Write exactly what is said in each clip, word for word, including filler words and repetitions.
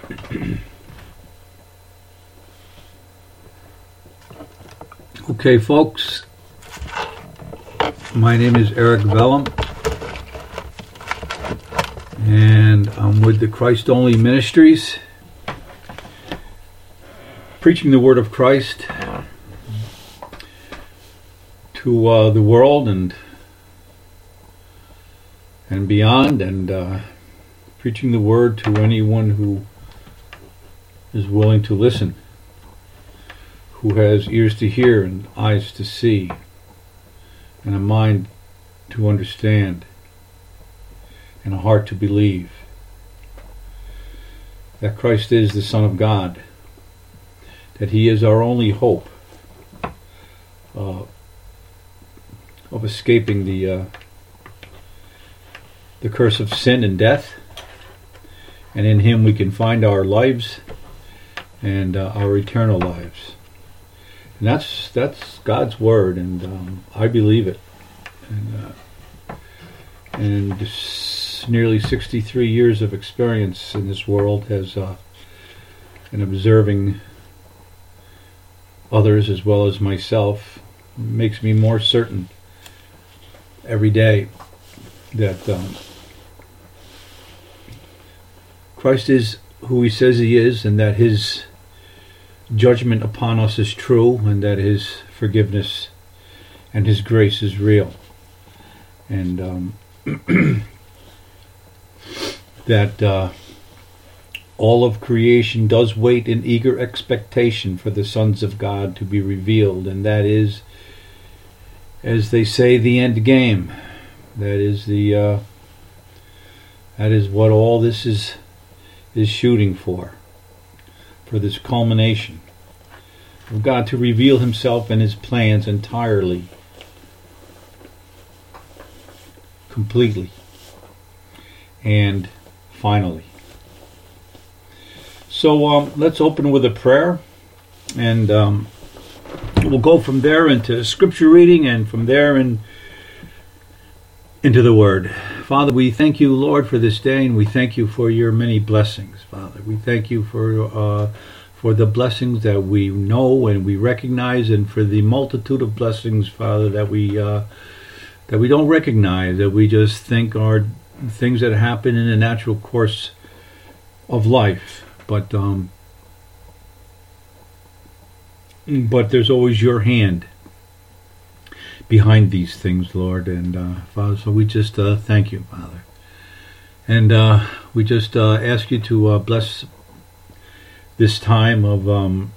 Okay, folks, my name is Eric Vellum, and I'm with the Christ Only Ministries, preaching the Word of Christ to uh, the world and and beyond, and uh, preaching the Word to anyone who is willing to listen, who has ears to hear and eyes to see and a mind to understand and a heart to believe that Christ is the Son of God, that He is our only hope uh, of escaping the uh, the curse of sin and death, and in Him we can find our lives and uh, our eternal lives. And that's that's God's word, and um, I believe it. And, uh, and this nearly sixty-three years of experience in this world has, uh, and observing others as well as myself, makes me more certain every day that um, Christ is who He says He is, and that His judgment upon us is true, and that His forgiveness and His grace is real, and um, that uh, all of creation does wait in eager expectation for the sons of God to be revealed, and that is, as they say, the end game. That is the uh, that is what all this is is shooting for. For this culmination of God to reveal Himself and His plans entirely, completely, and finally. So um, let's open with a prayer, and um, we'll go from there into scripture reading, and from there in, into the Word. Father, we thank You, Lord, for this day, and we thank You for Your many blessings. Father, we thank You for uh, for the blessings that we know and we recognize, and for the multitude of blessings, Father, that we uh, that we don't recognize, that we just think are things that happen in the natural course of life. But um, but there's always Your hand behind these things, Lord, and uh, Father. So we just uh, thank You, Father. And uh, we just uh, ask You to uh, bless this time of um,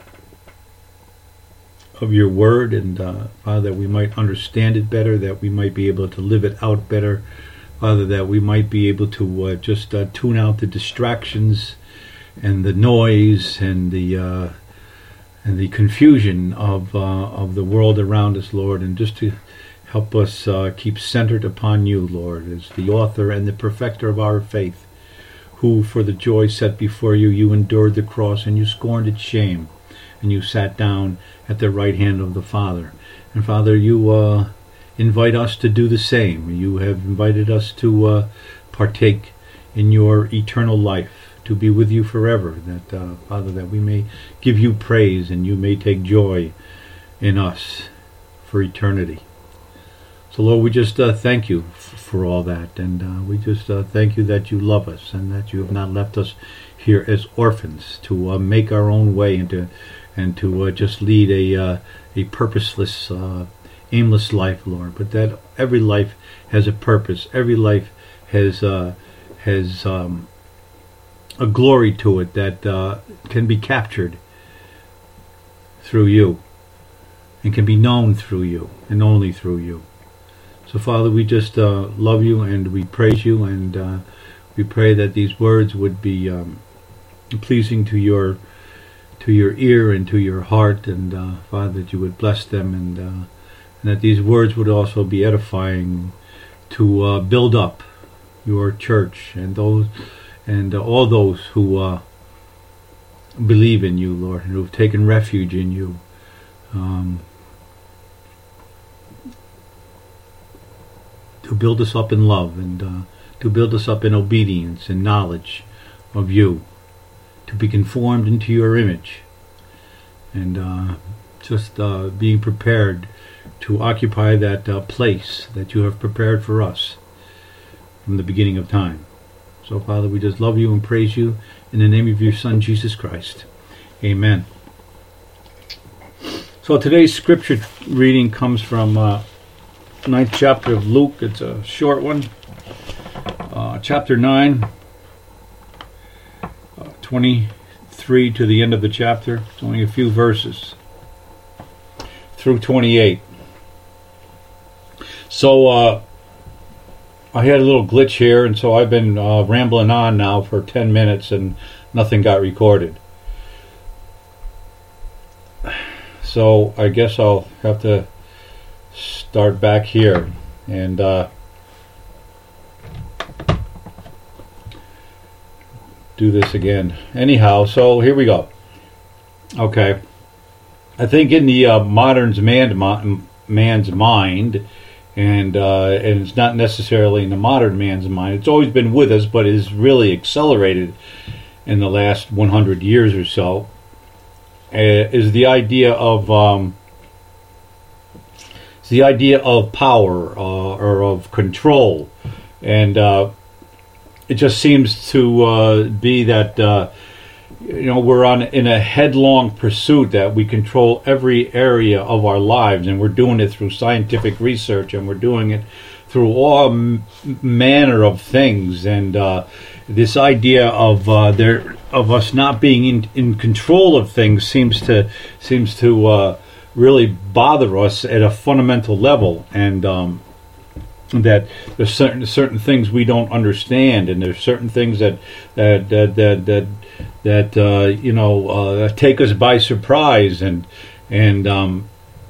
of Your Word, and uh, Father, that we might understand it better, that we might be able to live it out better, Father, that we might be able to uh, just uh, tune out the distractions and the noise and the uh, and the confusion of uh, of the world around us, Lord, and just to help us uh, keep centered upon You, Lord, as the author and the perfecter of our faith, who for the joy set before You, You endured the cross, and You scorned its shame, and You sat down at the right hand of the Father. And Father, You uh, invite us to do the same. You have invited us to uh, partake in Your eternal life, to be with You forever, that uh, Father, that we may give You praise, and You may take joy in us for eternity. So, Lord, we just uh, thank You f- for all that, and uh, we just uh, thank You that You love us, and that You have not left us here as orphans to uh, make our own way, and to and to uh, just lead a uh, a purposeless, uh, aimless life, Lord. But that every life has a purpose. Every life has uh, has um, a glory to it that uh, can be captured through You, and can be known through You, and only through You. So, Father, we just uh, love You, and we praise You, and uh, we pray that these words would be um, pleasing to Your to Your ear and to Your heart, and uh, Father, that You would bless them, and, uh, and that these words would also be edifying to uh, build up Your church and those and uh, all those who uh, believe in You, Lord, and who have taken refuge in You. Um, to build us up in love, and uh, to build us up in obedience and knowledge of You, to be conformed into your image, and uh, just uh, being prepared to occupy that uh, place that you have prepared for us from the beginning of time. So, Father, we just love you and praise you in the name of your Son, Jesus Christ. Amen. So today's scripture reading comes from uh, ninth chapter of Luke. It's a short one. Uh, chapter nine, uh, twenty-three to the end of the chapter. It's only a few verses through twenty-eight. So uh, I had a little glitch here, and so I've been uh, rambling on now for ten minutes, and nothing got recorded. So I guess I'll have to start back here and uh, do this again. Anyhow, so here we go. Okay. I think in the uh, modern's man, man's mind, and uh, and it's not necessarily in the modern man's mind, it's always been with us, but is really accelerated in the last one hundred years or so, uh, is the idea of um, it's the idea of power uh, or of control, and uh, it just seems to uh, be that uh, you know we're on in a headlong pursuit that we control every area of our lives, and we're doing it through scientific research, and we're doing it through all m- manner of things, and uh, this idea of uh, there of us not being in, in control of things seems to seems to uh, really bother us at a fundamental level, and um, that there's certain certain things we don't understand, and there's certain things that that that that that, that uh, you know uh, take us by surprise, and and um,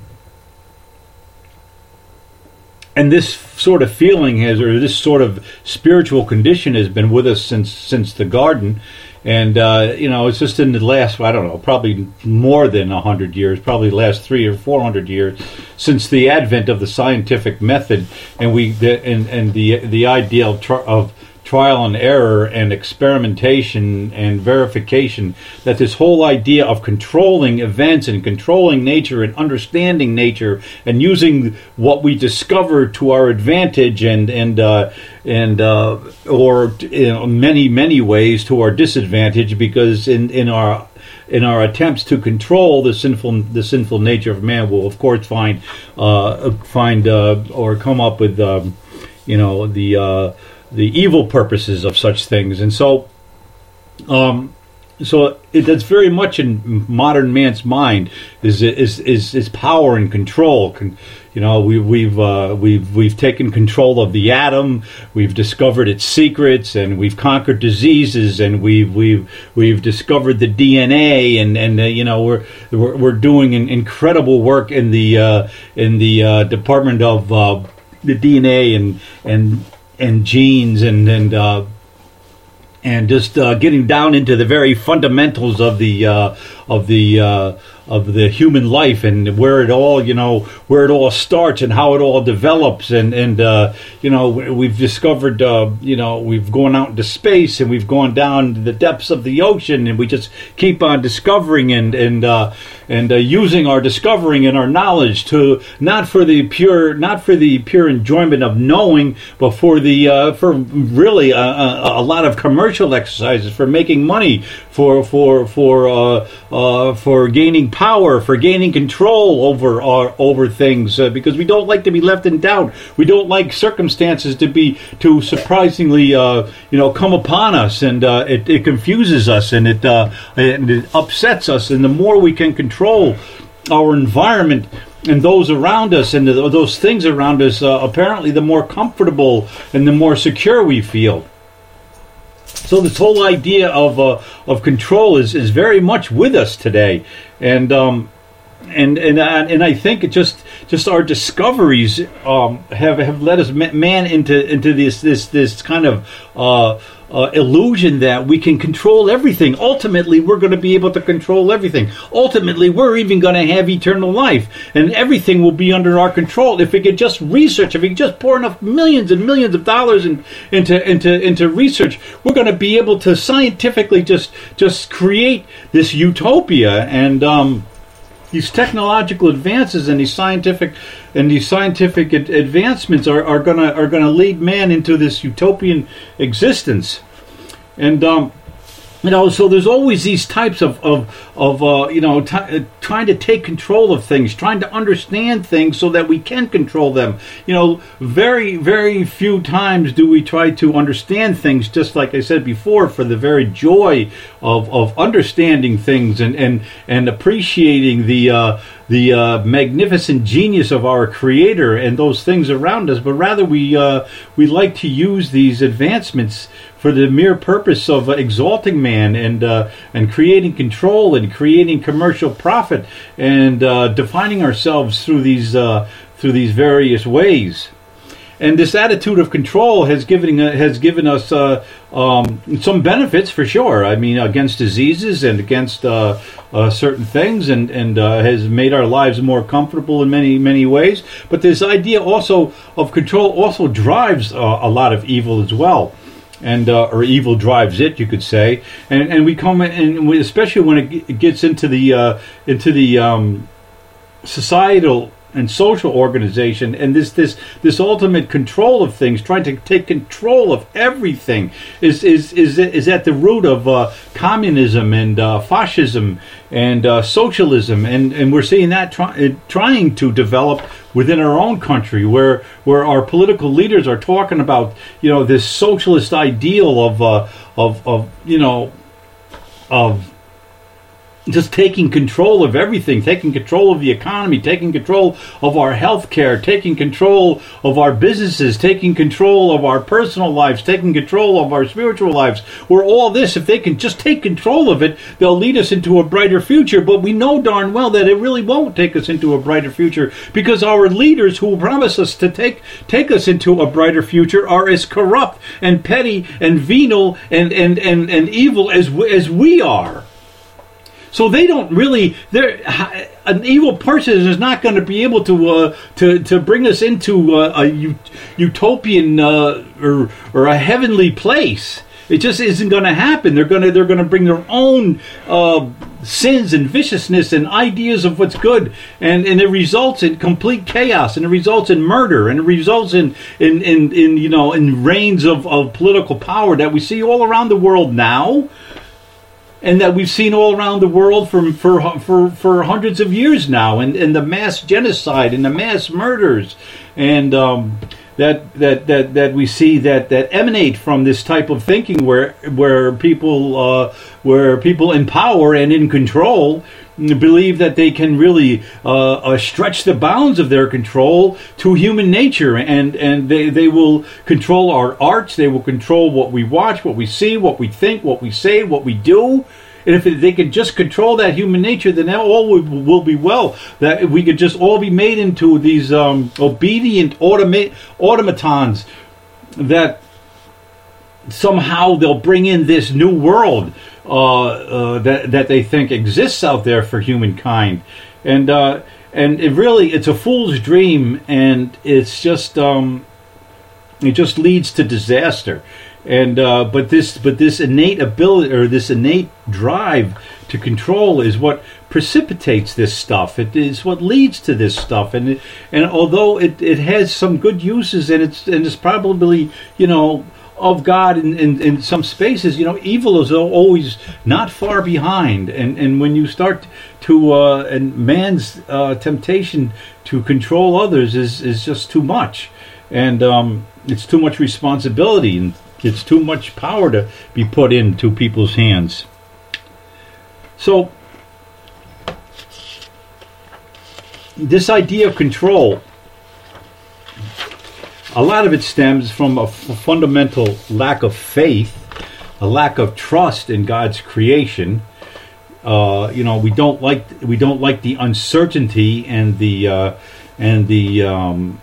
and this sort of feeling has, or this sort of spiritual condition has been with us since since the garden. And, uh, you know, it's just in the last, I don't know, probably more than one hundred years, probably the last three or four hundred years, since the advent of the scientific method, and we the, and, and the the idea of, tri- of trial and error and experimentation and verification, that this whole idea of controlling events and controlling nature and understanding nature and using what we discover to our advantage and and uh, and uh, or in many many ways to our disadvantage, because in in our in our attempts to control the sinful the sinful nature of man, we'll of course find uh, find uh, or come up with um, you know the uh, the evil purposes of such things. And so um, so it, that's very much in modern man's mind is is is, is power and control. Con, you know, we, we've uh, we've we've taken control of the atom. We've discovered its secrets, and we've conquered diseases, and we've we've we've discovered the D N A, and and uh, you know we're, we're we're doing an incredible work in the uh, in the uh, department of uh, the D N A and and and genes and and uh, and just uh, getting down into the very fundamentals of the uh, of the uh, of the human life, and where it all you know where it all starts and how it all develops, and and uh, you know we've discovered uh, you know we've gone out into space, and we've gone down to the depths of the ocean, and we just keep on discovering and and uh, and uh, using our discovering and our knowledge to not for the pure not for the pure enjoyment of knowing, but for the uh, for really a, a, a lot of commercial exercises, for making money, for for for uh, uh, for gaining power, for gaining control over our, over things, uh, because we don't like to be left in doubt. We don't like circumstances to be to surprisingly uh, you know come upon us, and uh, it, it confuses us, and it uh, and it upsets us. And the more we can control our environment and those around us and the, those things around us, uh, apparently the more comfortable and the more secure we feel. So this whole idea of uh, of control is, is very much with us today, and um, and and uh, and I think it just just our discoveries um, have have led us man into into this this this kind of uh, uh, illusion that we can control everything. Ultimately, we're going to be able to control everything. Ultimately, we're even going to have eternal life, and everything will be under our control if we could just research. If we could just pour enough millions and millions of dollars in, into into into research, we're going to be able to scientifically just just create this utopia. And um, these technological advances and these scientific and these scientific ad- advancements are, are gonna are gonna lead man into this utopian existence. And um, you know, so there's always these types of of of uh, you know t- uh, trying to take control of things, trying to understand things so that we can control them. You know, very very few times do we try to understand things. Just like I said before, for the very joy of of understanding things and and and appreciating the uh, the uh, magnificent genius of our Creator and those things around us. But rather, we uh, we like to use these advancements for the mere purpose of uh, exalting man and uh, and creating control and creating commercial profit and uh, defining ourselves through these uh, through these various ways. And this attitude of control has given uh, has given us uh, um, some benefits for sure. I mean, against diseases and against uh, uh, certain things, and and uh, has made our lives more comfortable in many many ways. But this idea also of control also drives uh, a lot of evil as well. And uh, or evil drives it, you could say, and and we come and we, especially when it gets into the uh, into the um, societal and social organization, and this this this ultimate control of things, trying to take control of everything, is is is is at the root of uh, communism and uh, fascism and uh, socialism, and and we're seeing that try, trying to develop within our own country, where where our political leaders are talking about, you know, this socialist ideal of uh, of of you know of just taking control of everything, taking control of the economy, taking control of our health care, taking control of our businesses, taking control of our personal lives, taking control of our spiritual lives. Where all this, if they can just take control of it, they'll lead us into a brighter future. But we know darn well that it really won't take us into a brighter future, because our leaders who promise us to take take us into a brighter future are as corrupt and petty and venal and and and, and evil as as we are. So they don't really. They're an evil person is not going to be able to uh, to to bring us into uh, a utopian uh, or or a heavenly place. It just isn't going to happen. They're going to they're going to bring their own uh, sins and viciousness and ideas of what's good, and, and it results in complete chaos, and it results in murder, and it results in in, in, in you know in reigns of, of political power that we see all around the world now. And that we've seen all around the world for for for, for hundreds of years now, and, and the mass genocide and the mass murders, and um, that that that that we see that, that emanate from this type of thinking, where where people uh, where people in power and in control believe that they can really uh, uh, stretch the bounds of their control to human nature, and and they they will control our arts, they will control what we watch, what we see, what we think, what we say, what we do. And if they could just control that human nature, then all will, will be well. That we could just all be made into these um, obedient automa- automatons that somehow they'll bring in this new world uh, uh, that that they think exists out there for humankind. And uh, and it really, it's a fool's dream, and it's just um, it just leads to disaster. And uh, but this but this innate ability, or this innate drive to control, is what precipitates this stuff. It is what leads to this stuff. And it, and although it, it has some good uses, and it's and it's probably, you know, of God in, in, in some spaces, you know, evil is always not far behind. And and when you start to uh, and man's uh, temptation to control others is is just too much, and um, it's too much responsibility, and it's too much power to be put into people's hands. So this idea of control, a lot of it stems from a f- fundamental lack of faith, a lack of trust in God's creation, Uh, you know, we don't like we don't like the uncertainty and the uh, and the um,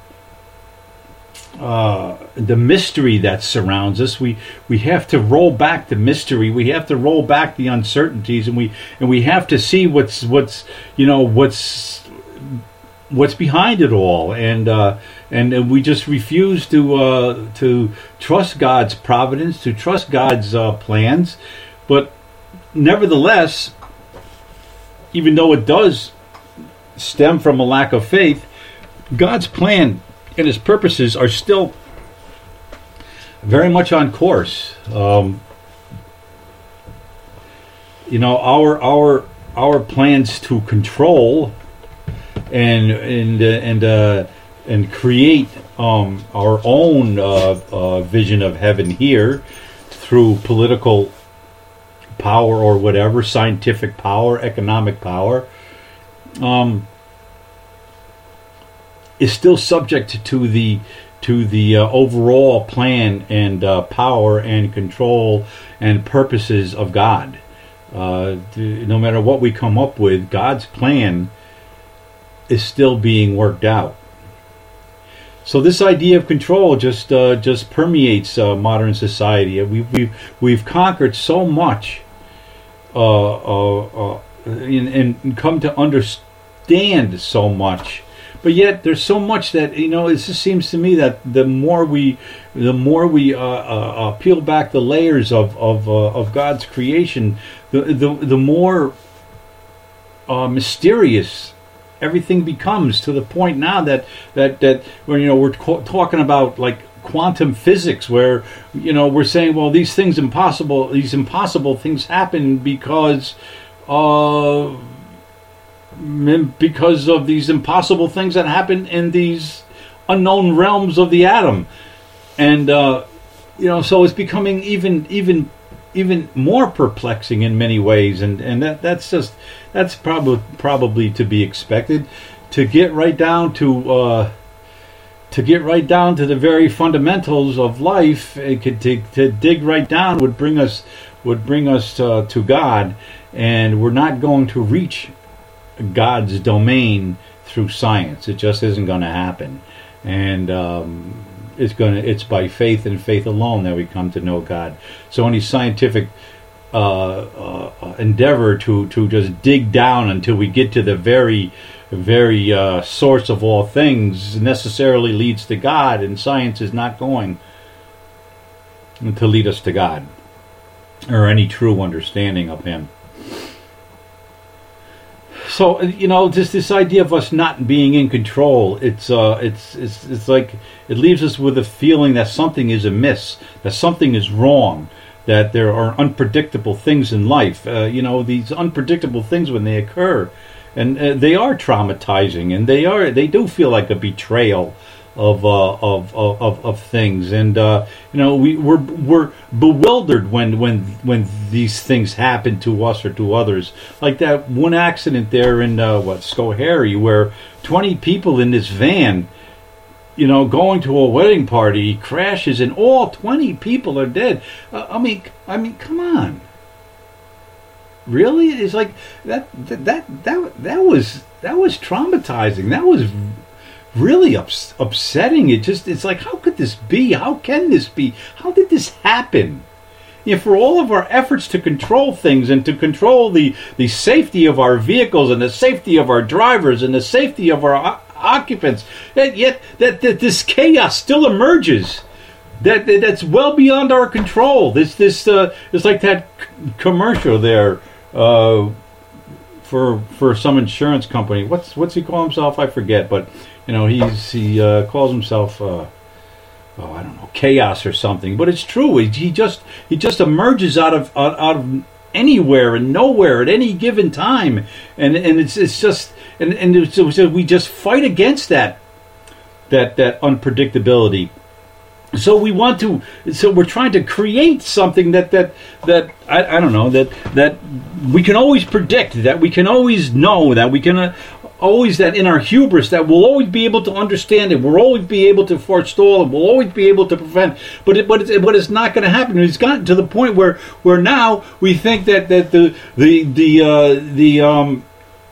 uh, the mystery that surrounds us. We we have to roll back the mystery. We have to roll back the uncertainties, and we and we have to see what's what's you know what's what's behind it all. And uh, and, and we just refuse to uh, to trust God's providence, to trust God's uh, plans. But nevertheless, even though it does stem from a lack of faith, God's plan and His purposes are still very much on course. Um, you know, our our our plans to control and and uh, and uh, and create um, our own uh, uh, vision of heaven here through political power or whatever, scientific power, economic power, um, is still subject to the to the uh, overall plan and uh, power and control and purposes of God. Uh, no matter what we come up with, God's plan is still being worked out. So this idea of control just uh, just permeates uh, modern society. We've we've we've conquered so much. Uh, uh, uh, and, and come to understand so much, but yet there's so much that you know. It just seems to me that the more we, the more we uh, uh, uh, peel back the layers of of uh, of God's creation, the the the more uh, mysterious everything becomes. To the point now that that that when you know we're co- talking about like quantum physics, where you know we're saying, well, these things impossible, these impossible things happen because, uh, because of these impossible things that happen in these unknown realms of the atom, and uh, you know, so it's becoming even even even more perplexing in many ways, and and that that's just that's probably probably to be expected. To get right down to. Uh, To get right down to the very fundamentals of life, it could to, to dig right down would bring us would bring us uh, to God, and we're not going to reach God's domain through science. It just isn't going to happen, and um, it's going to it's by faith and faith alone that we come to know God. So any scientific uh, uh, endeavor to to just dig down until we get to the very very uh, source of all things necessarily leads to God, and science is not going to lead us to God or any true understanding of Him. So you know, just this idea of us not being in control, it's uh, it's it's it's like it leaves us with a feeling that something is amiss, that something is wrong, that there are unpredictable things in life. Uh, you know, these unpredictable things when they occur. And uh, they are traumatizing, and they are they do feel like a betrayal of uh, of, of of things, and uh, you know we we're we're bewildered when when when these things happen to us or to others. Like that one accident there in uh, what Schoharie, where twenty people in this van, you know, going to a wedding party, crashes, and all twenty people are dead. Uh, I mean, I mean, come on. Really? It's like that that that that, that was that was traumatizing. That was really ups, upsetting. It just it's like, how could this be? How can this be? How did this happen? You know, for all of our efforts to control things and to control the, the safety of our vehicles and the safety of our drivers and the safety of our o- occupants, and yet that, that this chaos still emerges. That, that that's well beyond our control. This this uh, it's like that c- commercial there. Uh, for for some insurance company, what's what's he call himself? I forget, but you know he's he uh, calls himself uh, oh I don't know chaos or something. But it's true. He, he just he just emerges out of out, out of anywhere and nowhere at any given time, and and it's it's just and and it's, so we just fight against that that that unpredictability. So we want to. So we're trying to create something that that that I, I don't know that that we can always predict, that we can always know, that we can uh, always that in our hubris that we'll always be able to understand it, we'll always be able to forestall it, we'll always be able to prevent. But it, but it's, but it's not going to happen. It's gotten to the point where where now we think that that the the the uh, the um,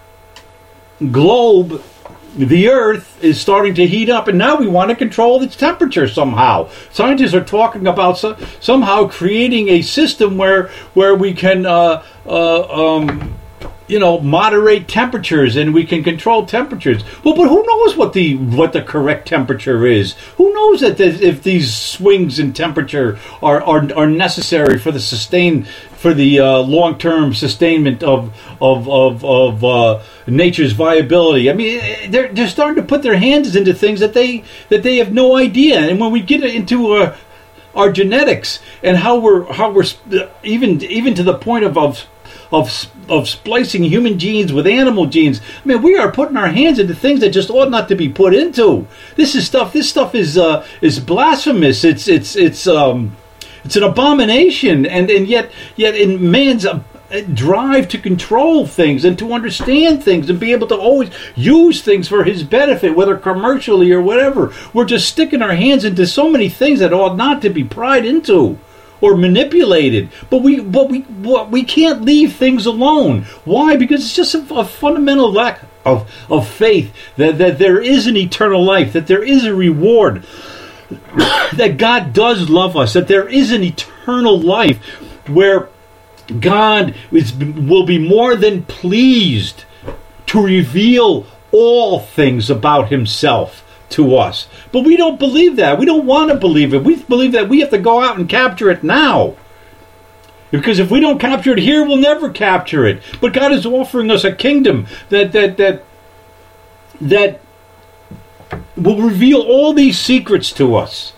globe. The Earth is starting to heat up, and now we want to control its temperature somehow. Scientists are talking about so, somehow creating a system where where we can, uh, uh, um, you know, moderate temperatures, and we can control temperatures. Well, but who knows what the what the correct temperature is? Who knows that if these swings in temperature are are, are necessary for the sustain for the uh, long-term sustainment of of of, of uh, nature's viability? I mean, they're they're starting to put their hands into things that they that they have no idea. And when we get into uh, our genetics and how we're how we're even even to the point of of of of splicing human genes with animal genes, I mean, we are putting our hands into things that just ought not to be put into. This is stuff. This stuff is uh, is blasphemous. It's it's it's um. It's an abomination, and, and yet yet in man's uh, drive to control things and to understand things and be able to always use things for his benefit, whether commercially or whatever, we're just sticking our hands into so many things that ought not to be pried into or manipulated. But we but we but we can't leave things alone. Why? Because it's just a, a fundamental lack of of faith that that there is an eternal life, that there is a reward. That God does love us, that there is an eternal life where God is, will be more than pleased to reveal all things about himself to us. But we don't believe that. We don't want to believe it. We believe that we have to go out and capture it now. Because if we don't capture it here, we'll never capture it. But God is offering us a kingdom that that that that will reveal all these secrets to us.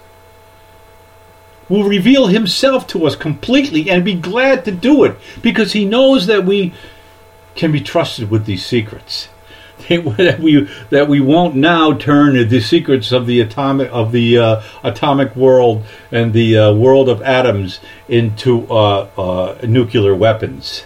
Will reveal himself to us completely and be glad to do it because he knows that we can be trusted with these secrets. That we that we won't now turn the secrets of the atomic of the uh, atomic world and the uh, world of atoms into uh, uh, nuclear weapons.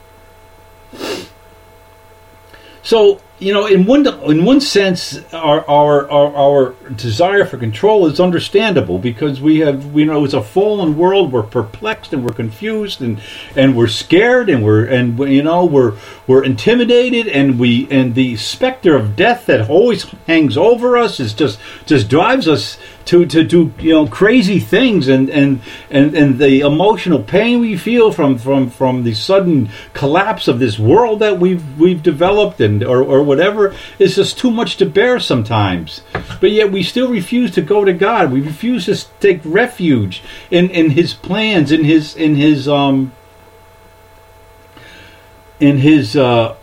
So, you know, in one in one sense, our, our our our desire for control is understandable because we have, you know, it's a fallen world. We're perplexed and we're confused and, and we're scared and we're and you know we're we're intimidated and we and the specter of death that always hangs over us is just just drives us to, to do, you know, crazy things, and, and, and, and the emotional pain we feel from, from, from the sudden collapse of this world that we've we've developed and or, or whatever is just too much to bear sometimes. But yet we still refuse to go to God. We refuse to take refuge in, in his plans, in his in his um in his uh,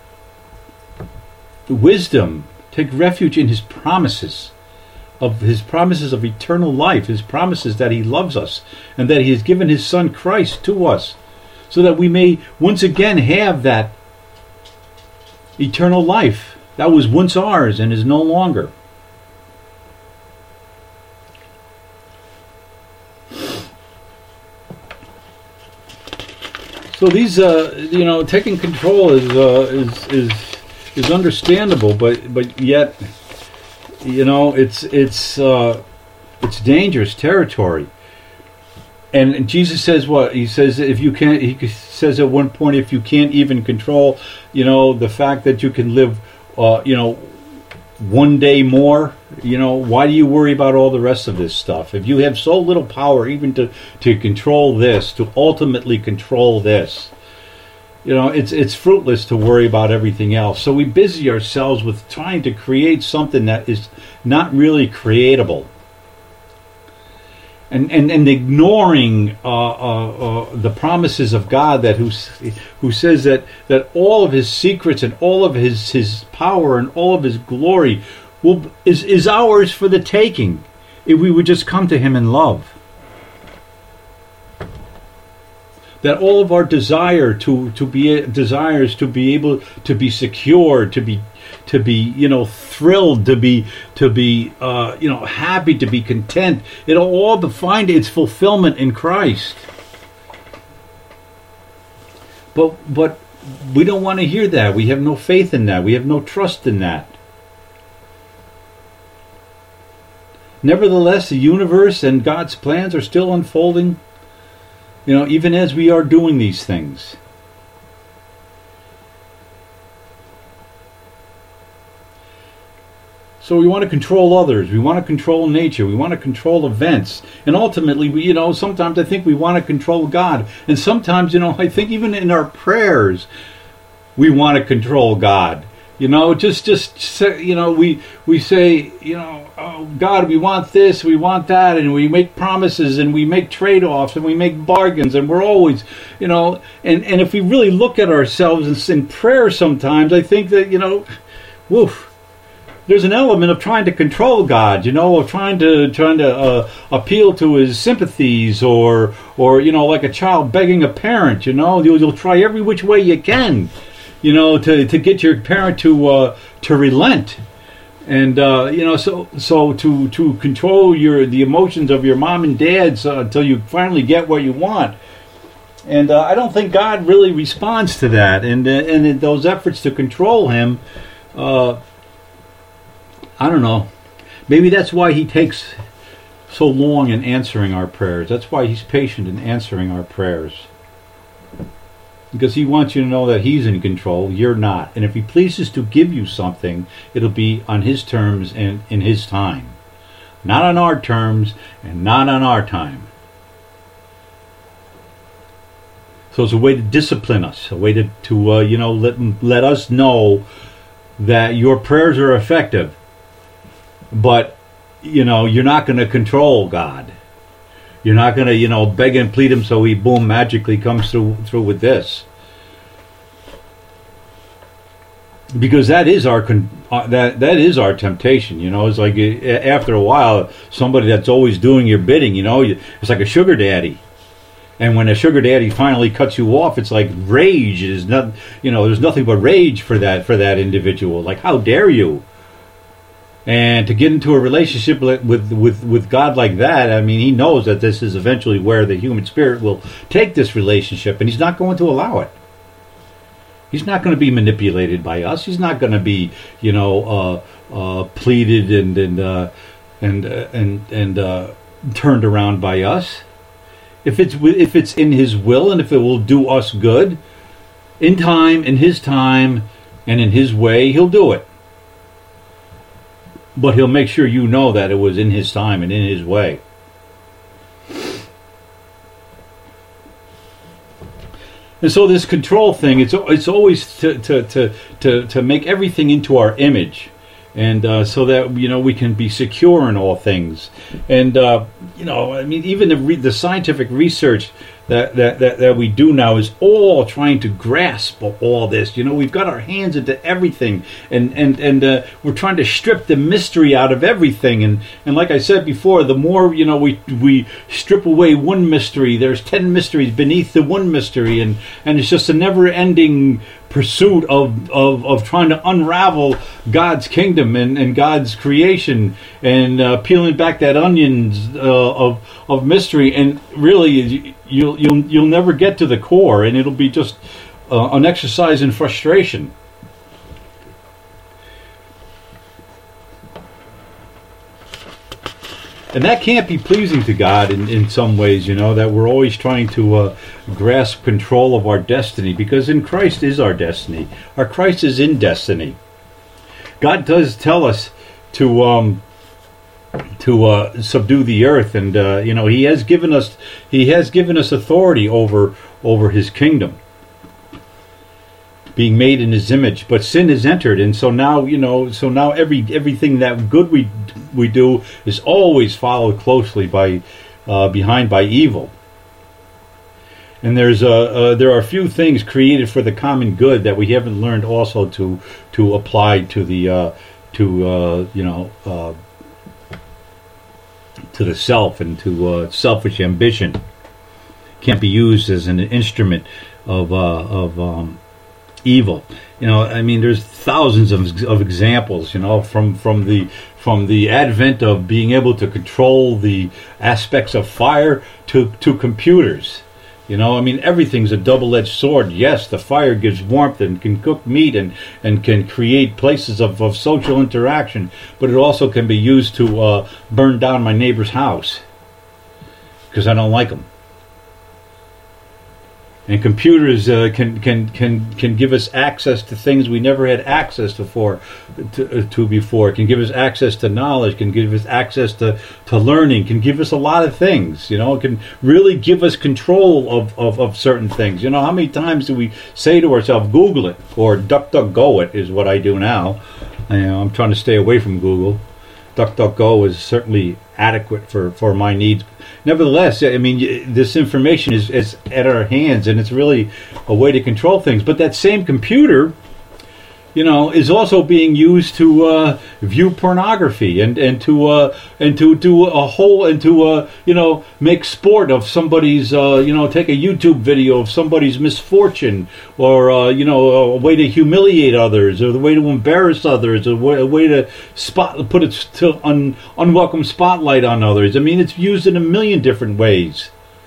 wisdom. Take refuge in his promises. Of his promises of eternal life, his promises that he loves us and that he has given his son Christ to us so that we may once again have that eternal life that was once ours and is no longer. So these, uh, you know, taking control is uh, is is is understandable, but but yet, you know, it's it's uh, it's dangerous territory. And Jesus says what? He says if you can't. He says at one point, if you can't even control, you know, the fact that you can live, uh, you know, one day more. You know, why do you worry about all the rest of this stuff? If you have so little power, even to to control this, to ultimately control this. You know, it's it's fruitless to worry about everything else. So we busy ourselves with trying to create something that is not really creatable, and and, and ignoring uh, uh, uh, the promises of God that who who says that, that all of his secrets and all of his, his power and all of his glory will is is ours for the taking if we would just come to him in love. That all of our desire to, to be desires to be able to be secure, to be to be you know thrilled, to be to be uh, you know happy, to be content, it'll all find its fulfillment in Christ. But but we don't want to hear that. We have no faith in that. We have no trust in that. Nevertheless, the universe and God's plans are still unfolding, you know, even as we are doing these things. So we want to control others. We want to control nature. We want to control events. And ultimately, we, you know, sometimes I think we want to control God. And sometimes, you know, I think even in our prayers, we want to control God. You know, just, just you know, we we say, you know, oh, God, we want this, we want that, and we make promises, and we make trade-offs, and we make bargains, and we're always, you know, and, and if we really look at ourselves in, in prayer sometimes, I think that, you know, woof, there's an element of trying to control God, you know, of trying to trying to uh, appeal to his sympathies, or or you know, like a child begging a parent, you know, you'll, you'll try every which way you can, you know, to, to get your parent to uh, to relent, and uh, you know, so so to to control your the emotions of your mom and dads uh, until you finally get what you want. And uh, I don't think God really responds to that, and uh, and in those efforts to control him. Uh, I don't know. Maybe that's why he takes so long in answering our prayers. That's why he's patient in answering our prayers. Because he wants you to know that he's in control, you're not. And if he pleases to give you something, it'll be on his terms and in his time. Not on our terms and not on our time. So it's a way to discipline us, a way to, to uh, you know, let, let us know that your prayers are effective. But, you know, you're not going to control God. You're not going to, you know, beg and plead him so he, boom, magically comes through through with this. Because that is our uh, that that is our temptation, you know. It's like uh, after a while, somebody that's always doing your bidding, you know, it's like a sugar daddy. And when a sugar daddy finally cuts you off, it's like rage is not, you know, there's nothing but rage for that for that individual. Like, how dare you? And to get into a relationship with, with with God like that, I mean, he knows that this is eventually where the human spirit will take this relationship, and he's not going to allow it. He's not going to be manipulated by us. He's not going to be, you know, uh, uh, pleaded and and uh, and uh, and and uh, turned around by us. If it's if it's in his will and if it will do us good, in time, in his time, and in his way, he'll do it. But he'll make sure you know that it was in his time and in his way. And so this control thing, it's it's always to to to to, to make everything into our image, and uh, so that, you know, we can be secure in all things. And uh, you know, I mean, even the re- the scientific research that, that that that we do now is all trying to grasp all this. You know, we've got our hands into everything, and and and uh, we're trying to strip the mystery out of everything. And and like I said before, the more, you know, we we strip away one mystery, there's ten mysteries beneath the one mystery, and and it's just a never-ending pursuit of, of, of trying to unravel God's kingdom and, and God's creation, and uh, peeling back that onions uh, of of mystery. And really, you'll you'll you'll never get to the core, and it'll be just uh, an exercise in frustration. And that can't be pleasing to God in, in some ways, you know, that we're always trying to uh, grasp control of our destiny, because in Christ is our destiny. Our Christ is in destiny. God does tell us to um, to uh, subdue the earth, and uh, you know, He has given us He has given us authority over over His kingdom, being made in His image. But sin is entered, and so now, you know, so now every everything that good we we do is always followed closely by uh, behind by evil. And there's a uh, there are a few things created for the common good that we haven't learned also to to apply to the uh, to uh, you know uh, to the self and to uh, selfish ambition. Can't be used as an instrument of uh, of um, evil. You know, I mean, there's thousands of of examples. You know, from from the from the advent of being able to control the aspects of fire to to computers. You know, I mean, everything's a double-edged sword. Yes, the fire gives warmth and can cook meat and, and can create places of, of social interaction, but it also can be used to uh, burn down my neighbor's house because I don't like them. And computers uh, can, can can can give us access to things we never had access to, for, to, uh, to before. It can give us access to knowledge, can give us access to, to learning, can give us a lot of things. You know, it can really give us control of, of, of certain things. You know, how many times do we say to ourselves, Google it, or DuckDuckGo it is what I do now. You know, I'm trying to stay away from Google. DuckDuckGo is certainly adequate for, for my needs. Nevertheless, I mean, this information is, is at our hands, and it's really a way to control things. But that same computer, you know, is also being used to uh, view pornography and and to uh, and to do a whole and to uh, you know, make sport of somebody's uh, you know, take a YouTube video of somebody's misfortune, or uh, you know, a way to humiliate others, or the way to embarrass others, or a way, a way to spot put it to un, unwelcome spotlight on others. I mean, it's used in a million different ways.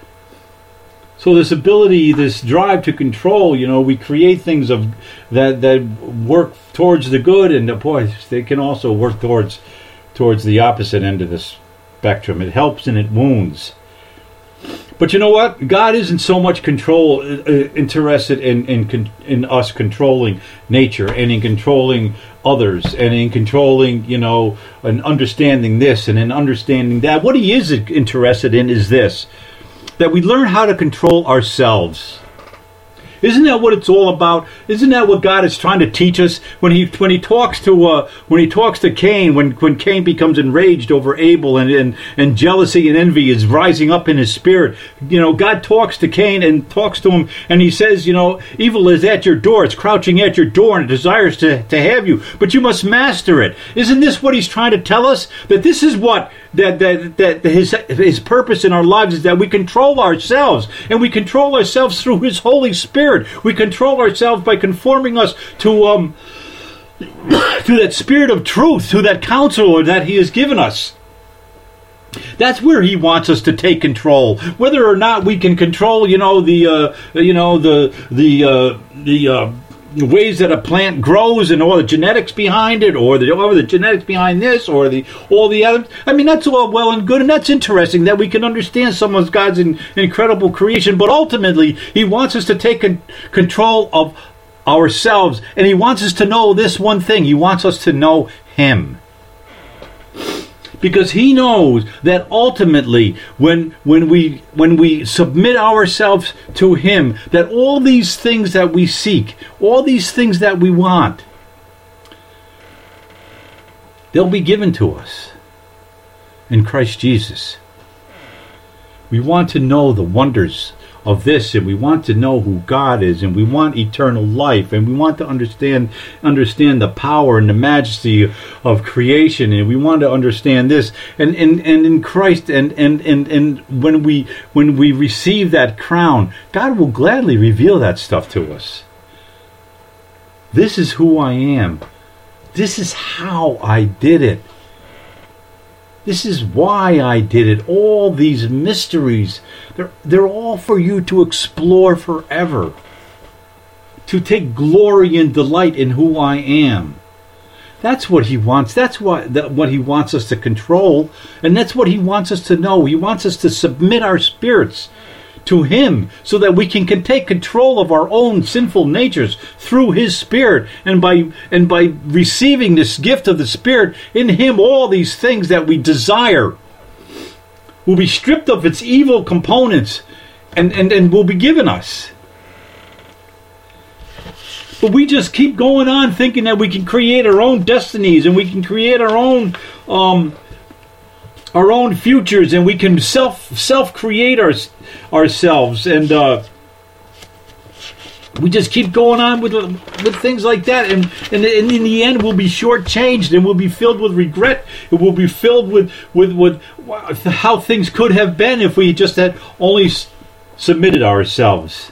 So this ability, this drive to control, you know, we create things of that that work towards the good, and boy, they can also work towards towards the opposite end of the spectrum. It helps and it wounds. But you know what? God isn't so much control uh, interested in in in us controlling nature and in controlling others and in controlling, you know, and understanding this and in understanding that. What He is interested in is this: that we learn how to control ourselves. Isn't that what it's all about? Isn't that what God is trying to teach us when he when he talks to uh, when he talks to Cain, when when Cain becomes enraged over Abel, and, and and jealousy and envy is rising up in his spirit? You know, God talks to Cain and talks to him, and He says, you know, evil is at your door; it's crouching at your door, and it desires to to have you, but you must master it. Isn't this what He's trying to tell us? That this is what that that that his his purpose in our lives is, that we control ourselves, and we control ourselves through His Holy Spirit. We control ourselves by conforming us to um to that Spirit of truth, to that counselor that He has given us. That's where He wants us to take control. Whether or not we can control, you know, the uh, you know the the uh, the uh, ways that a plant grows and all the genetics behind it, or the or the genetics behind this, or the all the other. I mean, that's all well and good, and that's interesting that we can understand some of God's in, incredible creation. But ultimately, He wants us to take con- control of ourselves, and He wants us to know this one thing: He wants us to know Him. Because He knows that ultimately, when when we when we submit ourselves to Him, that all these things that we seek, all these things that we want, they'll be given to us in Christ Jesus. We want to know the wonders of this, and we want to know who God is, and we want eternal life, and we want to understand understand the power and the majesty of creation, and we want to understand this, and and, and in Christ, and, and, and, and when we when we receive that crown, God will gladly reveal that stuff to us. This is who I am. This is how I did it. This is why I did it. All these mysteries, they're, they're all for you to explore forever. To take glory and delight in who I am. That's what He wants. That's what, that, what He wants us to control. And that's what He wants us to know. He wants us to submit our spirits to Him, so that we can, can take control of our own sinful natures through His Spirit, and by and by receiving this gift of the Spirit in Him, all these things that we desire will be stripped of its evil components, and, and, and will be given us. But we just keep going on thinking that we can create our own destinies, and we can create our own um, our own futures, and we can self self create our, ourselves, and uh, we just keep going on with with things like that, and, and, and in the end, we'll be shortchanged, and we'll be filled with regret. It will be filled with with with how things could have been if we just had only submitted ourselves.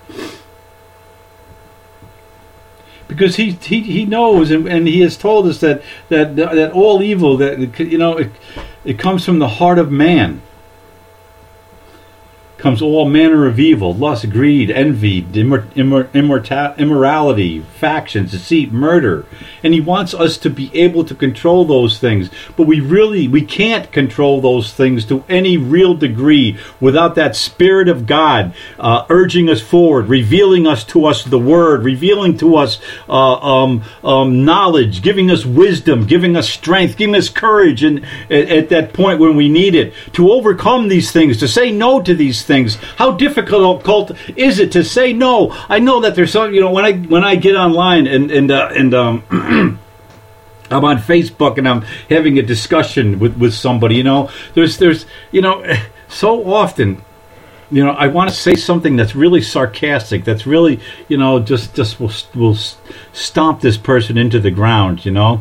Because he, he he knows, and, and He has told us that that that all evil, that you know, it, it comes from the heart of man. comes all manner of evil, lust, greed, envy, immor- immor- immorta- immorality, factions, deceit, murder. And he wants us to be able to control those things. But we really, we can't control those things to any real degree without that Spirit of God uh, urging us forward, revealing us to us the Word, revealing to us uh, um, um, knowledge, giving us wisdom, giving us strength, giving us courage and, at, at that point when we need it, to overcome these things, to say no to these things. How difficult is it to say no? I know that there's some, you know, when I when I get online and and uh, and um, I'm on Facebook and I'm having a discussion with, with somebody, you know, there's there's you know, so often, you know, I want to say something that's really sarcastic, that's really, you know, just just will will stomp this person into the ground, you know,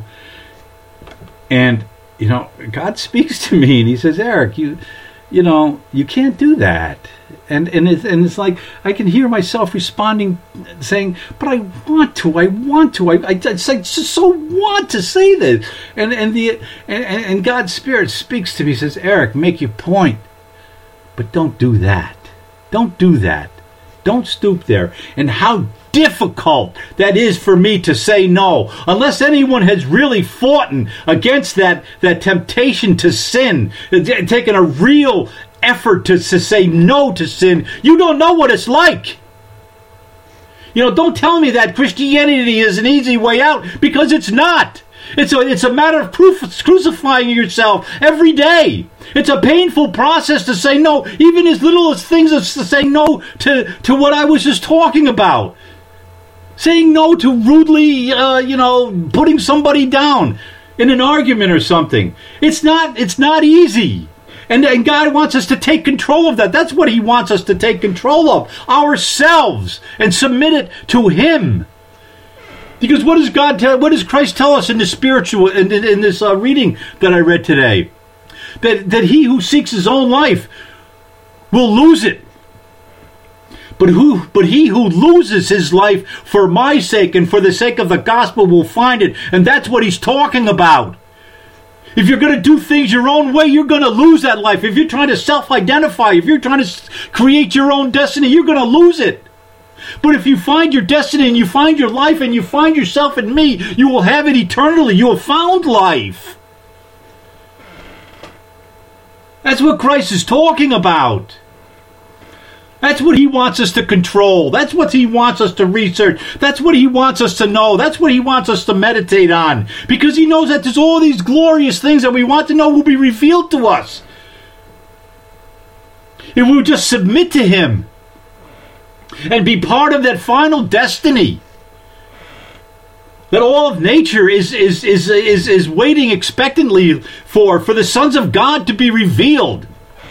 and you know, God speaks to me and He says, Eric, you. You know, you can't do that. And and it's, and it's like, I can hear myself responding, saying, but I want to, I want to, I, I, I just so want to say this. And and the and, and God's Spirit speaks to me, says, Eric, make your point, but don't do that. Don't do that. Don't stoop there. And how difficult that is for me to say no, unless anyone has really fought against that, that temptation to sin, taken a real effort to, to say no to sin. You don't know what it's like. You know, don't tell me that Christianity is an easy way out, because it's not. It's a, it's a matter of proof, crucifying yourself every day. It's a painful process to say no, even as little as things as to say no to, to what I was just talking about. Saying no to rudely, uh, you know, putting somebody down in an argument or something. It's not, it's not easy. And, and God wants us to take control of that. That's what He wants us to take control of. Ourselves. And submit it to Him. Because what does God tell, what does Christ tell us in the spiritual, in, in, in this uh, reading that I read today? That, that he who seeks his own life will lose it. But who? But he who loses his life for my sake and for the sake of the gospel will find it. And that's what He's talking about. If you're going to do things your own way, you're going to lose that life. If you're trying to self-identify, if you're trying to create your own destiny, you're going to lose it. But if you find your destiny and you find your life and you find yourself in me, you will have it eternally. You have found life. That's what Christ is talking about. That's what He wants us to control. That's what He wants us to research. That's what He wants us to know. That's what He wants us to meditate on. Because He knows that there's all these glorious things that we want to know will be revealed to us. If we would just submit to Him and be part of that final destiny that all of nature is is is is, is waiting expectantly for, for the sons of God to be revealed.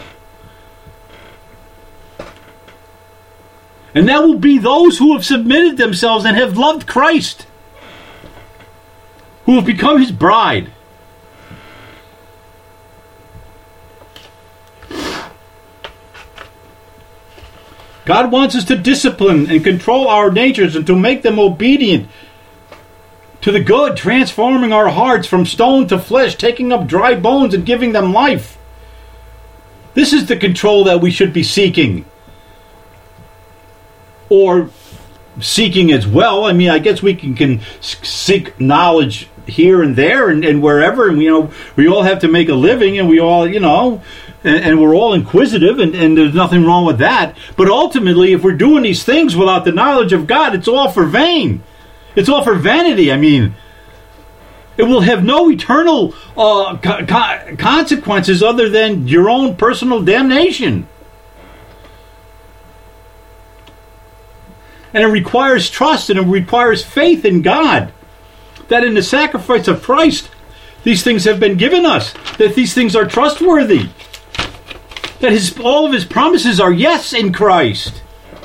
And that will be those who have submitted themselves and have loved Christ, who have become His bride. God wants us to discipline and control our natures and to make them obedient to the good, transforming our hearts from stone to flesh, taking up dry bones and giving them life. This is the control that we should be seeking. Or seeking as well. I mean, I guess we can, can seek knowledge here and there and, and wherever. And, you know, we all have to make a living, and we all, you know, and, and we're all inquisitive, and, and there's nothing wrong with that. But ultimately, if we're doing these things without the knowledge of God, it's all for vain. It's all for vanity. I mean, it will have no eternal uh, co- consequences other than your own personal damnation. And it requires trust, and it requires faith in God. That in the sacrifice of Christ, these things have been given us. That these things are trustworthy. That his, all of His promises are yes in Christ.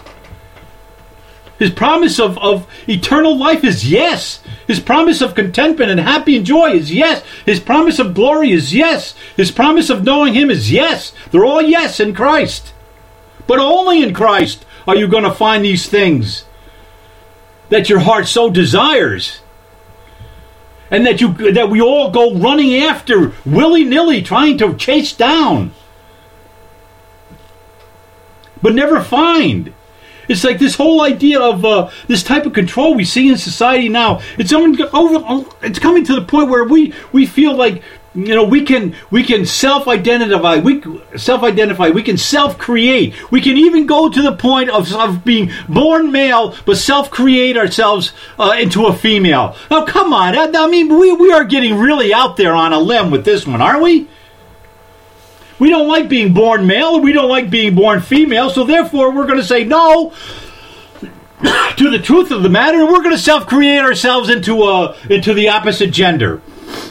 His promise of, of eternal life is yes. His promise of contentment and happy and joy is yes. His promise of glory is yes. His promise of knowing Him is yes. They're all yes in Christ. But only in Christ are you going to find these things that your heart so desires, and that you that we all go running after willy-nilly, trying to chase down. but never find. It's like this whole idea of uh, this type of control we see in society now. It's over. It's coming to the point where we, we feel like, you know, we can we can self-identify. We self-identify. We can self-create. We can even go to the point of, of being born male, but self-create ourselves uh, into a female. Now, come on. I, I mean, we we are getting really out there on a limb with this one, aren't we? We don't like being born male, we don't like being born female, so therefore we're going to say no to the truth of the matter, and we're going to self-create ourselves into a, into the opposite gender.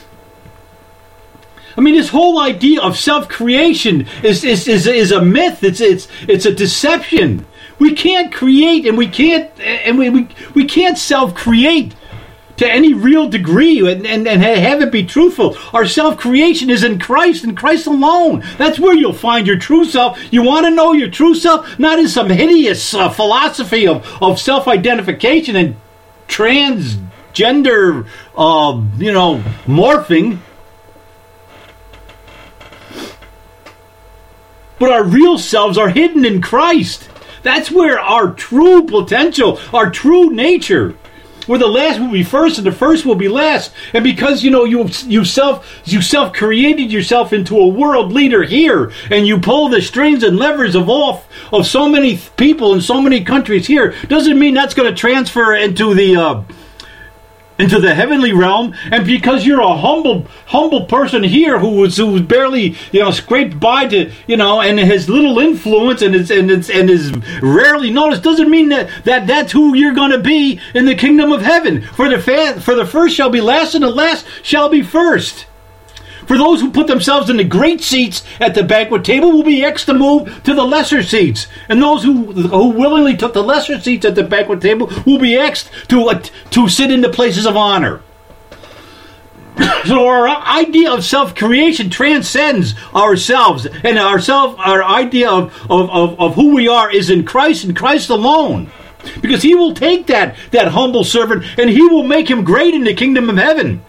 I mean, this whole idea of self-creation is is, is, is a myth. It's it's it's a deception. We can't create, and we can't and we we, we can't self-create to any real degree and, and, and have it be truthful. Our self-creation is in Christ and Christ alone. That's where you'll find your true self. You want to know your true self? Not in some hideous uh, philosophy of, of self-identification and transgender, uh, you know, morphing. But our real selves are hidden in Christ. That's where our true potential, our true nature, where the last will be first and the first will be last. And because, you know, you you self you self created yourself into a world leader here, and you pull the strings and levers of all of so many people in so many countries here, doesn't mean that's going to transfer into the uh, into the heavenly realm. And because you're a humble humble person here who was who was barely, you know, scraped by to, you know, and has little influence and is and it's and is rarely noticed, doesn't mean that, that that's who you're going to be in the kingdom of heaven. For the fa- for the first shall be last, and the last shall be first. For those who put themselves in the great seats at the banquet table will be asked to move to the lesser seats. And those who who willingly took the lesser seats at the banquet table will be asked to, uh, to sit in the places of honor. So our idea of self-creation transcends ourselves. And our, self, our idea of, of, of, of who we are is in Christ and Christ alone. Because he will take that, that humble servant and he will make him great in the kingdom of heaven.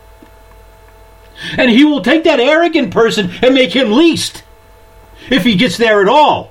And he will take that arrogant person and make him least, if he gets there at all.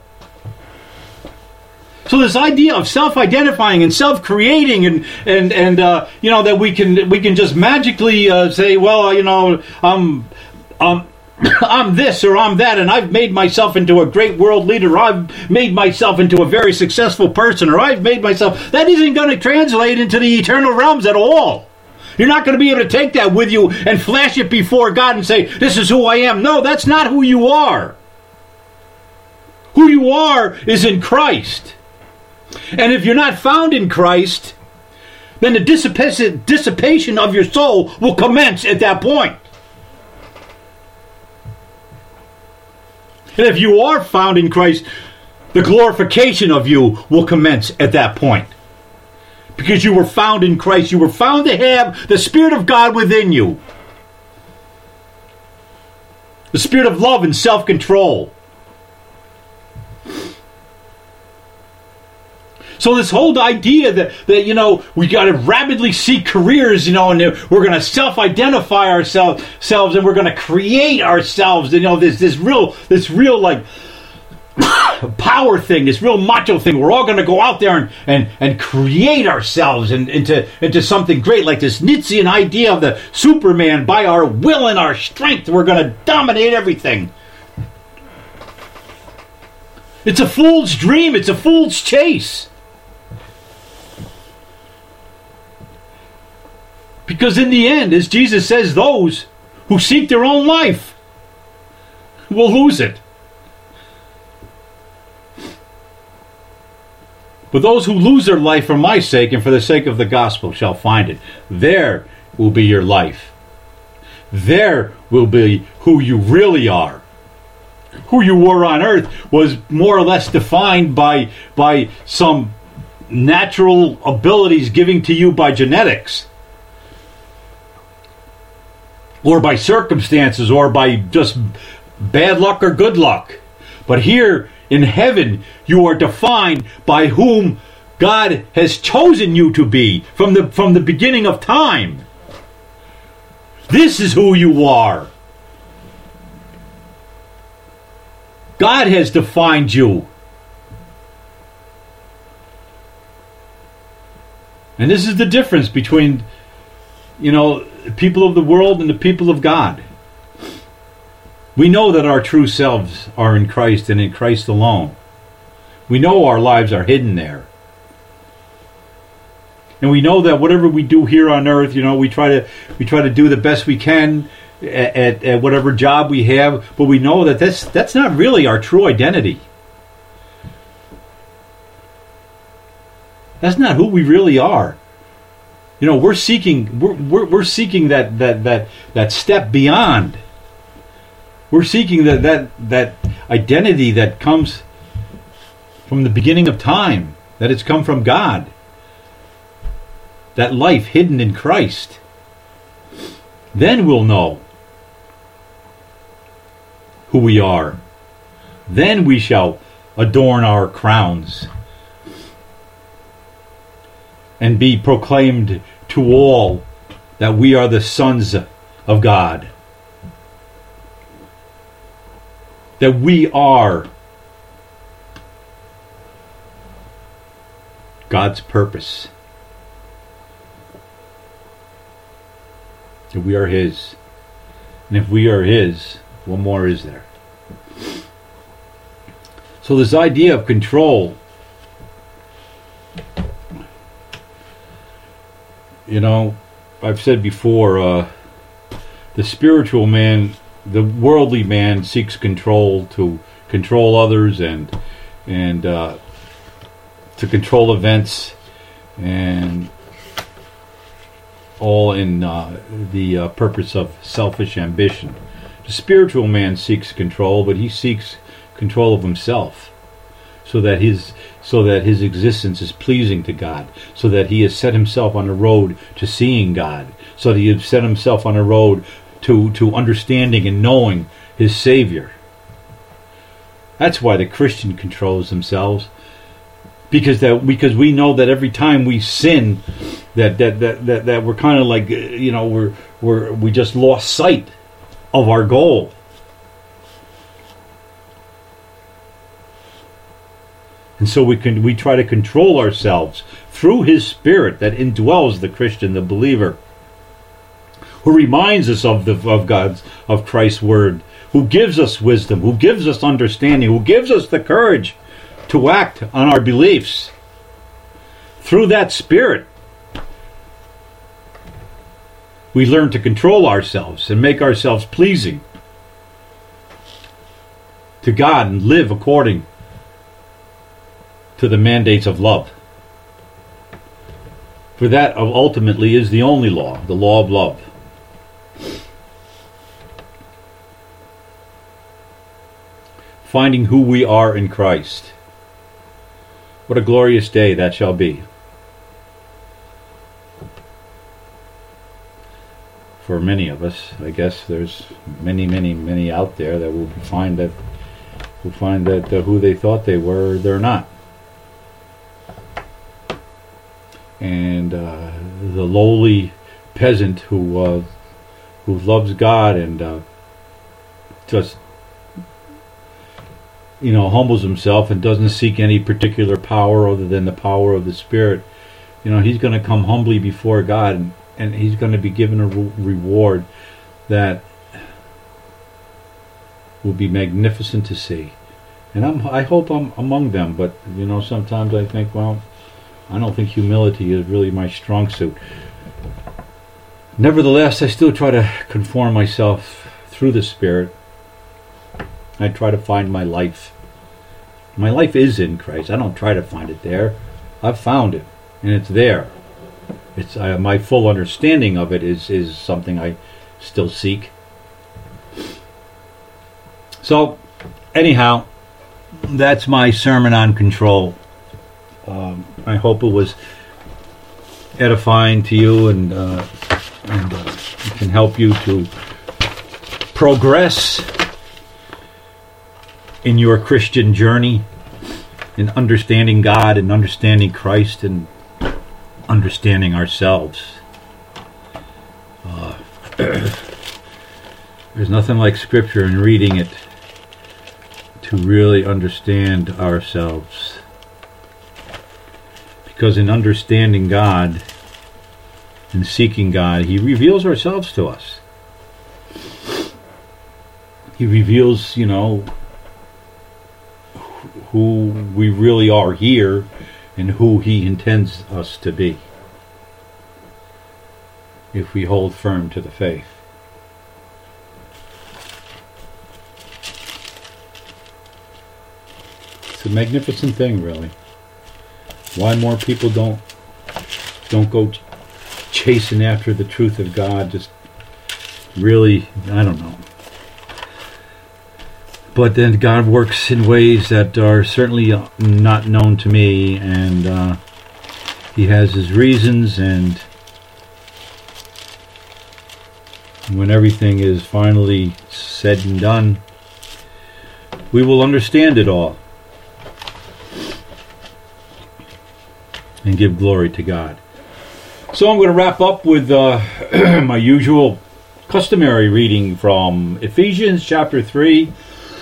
So this idea of self-identifying and self-creating, and and and uh, you know, that we can we can just magically uh, say, well, you know, I'm um, I'm this or I'm that, and I've made myself into a great world leader, or I've made myself into a very successful person, or I've made myself. That isn't going to translate into the eternal realms at all. You're not going to be able to take that with you and flash it before God and say, this is who I am. No, that's not who you are. Who you are is in Christ. And if you're not found in Christ, then the dissipation, dissipation of your soul will commence at that point. And if you are found in Christ, the glorification of you will commence at that point. Because you were found in Christ. You were found to have the Spirit of God within you. The Spirit of love and self-control. So this whole idea that, that you know, we got to rapidly seek careers, you know, and we're going to self-identify ourselves, selves, and we're going to create ourselves, you know, this this real, this real like power thing, this real macho thing. We're all going to go out there and, and, and create ourselves and, into into something great, like this Nietzschean idea of the Superman. By our will and our strength, we're going to dominate everything. It's a fool's dream. It's a fool's chase. Because in the end, as Jesus says, those who seek their own life will lose it. But those who lose their life for my sake and for the sake of the gospel shall find it. There will be your life. There will be who you really are. Who you were on earth was more or less defined by, by some natural abilities given to you by genetics, or by circumstances, or by just bad luck or good luck. But here in heaven, you are defined by whom God has chosen you to be from the from the beginning of time. This is who you are. God has defined you. And this is the difference between, you know, the people of the world and the people of God. We know that our true selves are in Christ and in Christ alone. We know our lives are hidden there. And we know that whatever we do here on earth, you know, we try to we try to do the best we can at, at, at whatever job we have, but we know that that's that's not really our true identity. That's not who we really are. You know, we're seeking we're we're, we're seeking that, that that that step beyond. We're seeking that that that identity that comes from the beginning of time, that it's come from God. That life hidden in Christ. Then we'll know who we are. Then we shall adorn our crowns and be proclaimed to all that we are the sons of God. That we are God's purpose. That we are His. And if we are His, what more is there? So this idea of control, you know, I've said before, uh, the spiritual man, the worldly man seeks control to control others and and uh, to control events, and all in uh, the uh, purpose of selfish ambition. The spiritual man seeks control, but he seeks control of himself, so that his so that his existence is pleasing to God, so that he has set himself on a road to seeing God, so that he has set himself on a road to, to understanding and knowing his Savior. That's why the Christian controls themselves. Because that because we know that every time we sin, that that that that, that we're kind of like, you know, we're we're we just lost sight of our goal. And so we can we try to control ourselves through His Spirit that indwells the Christian, the believer, who reminds us of the of God's of Christ's word, who gives us wisdom, who gives us understanding, who gives us the courage to act on our beliefs. Through that Spirit, we learn to control ourselves and make ourselves pleasing to God and live according to the mandates of love. For that ultimately is the only law, the law of love. Finding who we are in Christ. What a glorious day that shall be. For many of us, I guess there's many, many, many out there that will find that will find that uh, who they thought they were, they're not. And uh, the lowly peasant who uh, who loves God and uh, just, you know, humbles himself and doesn't seek any particular power other than the power of the Spirit, you know, he's going to come humbly before God, and, and he's going to be given a re- reward that will be magnificent to see. And I'm, I hope I'm among them, but, you know, sometimes I think, well, I don't think humility is really my strong suit. Nevertheless, I still try to conform myself through the Spirit. I try to find my life. My life is in Christ. I don't try to find it there. I've found it, and it's there. It's uh, my full understanding of it is, is something I still seek. So, anyhow, that's my sermon on control. Um, I hope it was edifying to you, and, uh, and uh, it can help you to progress in your Christian journey, in understanding God and understanding Christ and understanding ourselves. Uh, there's nothing like Scripture and reading it to really understand ourselves. Because in understanding God and seeking God, He reveals ourselves to us. He reveals, you know, who we really are here and who He intends us to be, if we hold firm to the faith. It's a magnificent thing, really. Why more people don't don't go ch- chasing after the truth of God, just really, I don't know. But then God works in ways that are certainly not known to me, and uh, He has His reasons, and when everything is finally said and done, we will understand it all and give glory to God. So I'm going to wrap up with uh, my usual customary reading from Ephesians chapter three,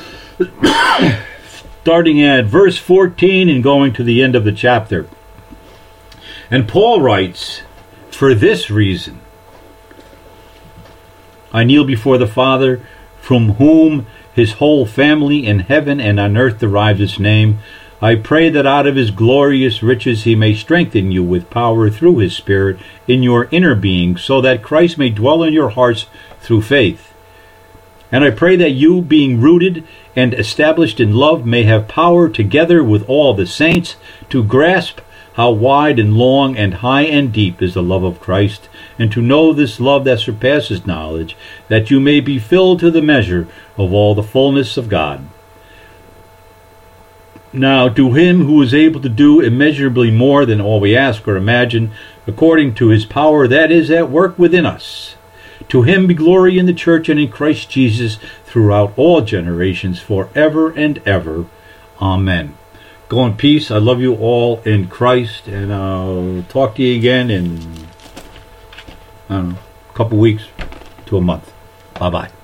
starting at verse fourteen and going to the end of the chapter. And Paul writes, "For this reason I kneel before the Father, from whom His whole family in heaven and on earth derives its name. I pray that out of His glorious riches He may strengthen you with power through His Spirit in your inner being, so that Christ may dwell in your hearts through faith. And I pray that you, being rooted and established in love, may have power together with all the saints to grasp how wide and long and high and deep is the love of Christ, and to know this love that surpasses knowledge, that you may be filled to the measure of all the fullness of God. Now to Him who is able to do immeasurably more than all we ask or imagine, according to His power that is at work within us. To Him be glory in the church and in Christ Jesus throughout all generations, forever and ever. Amen." Go in peace. I love you all in Christ, and I'll talk to you again in, I don't know, a couple weeks to a month. Bye-bye.